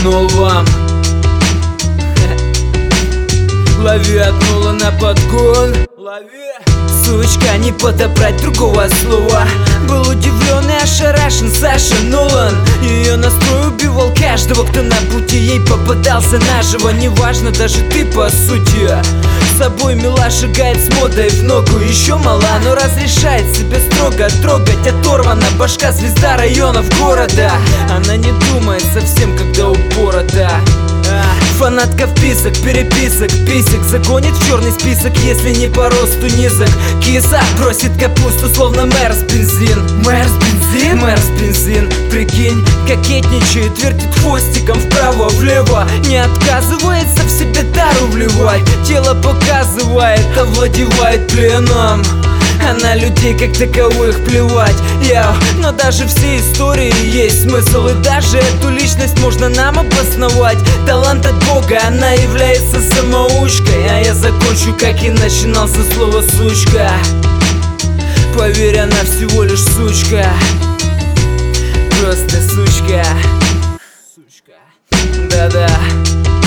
подсунул вам. Лови от нула на подгон. Лови. Сучка, не подобрать другого слова. Был удивлен и ошарашен Саша Нолан. Ее настрой убивал каждого, кто на пути ей попадался наживо. Неважно, даже ты по сути с собой мила, шагает с модой в ногу. Еще мала, но разрешает себя строго трогать. Оторвана башка, звезда районов города. Она не думает совсем, когда упорота. Фанатка вписок, переписок, писек загонит в черный список, если не по росту низок. Киса бросит капусту, словно мэр с бензин. Мэр с бензин? Мэр с бензин. Прикинь, кокетничает, вертит хвостиком вправо-влево. Не отказывается в себе тару вливать. Тело показывает, овладевает пленом. А на людей как таковых плевать, но даже все истории есть смысл. И даже эту личность можно нам обосновать. Талант от Бога, она является самоучкой. А я закончу, как и начинал, со слова сучка. Поверь, она всего лишь сучка. Просто сучка. Да-да.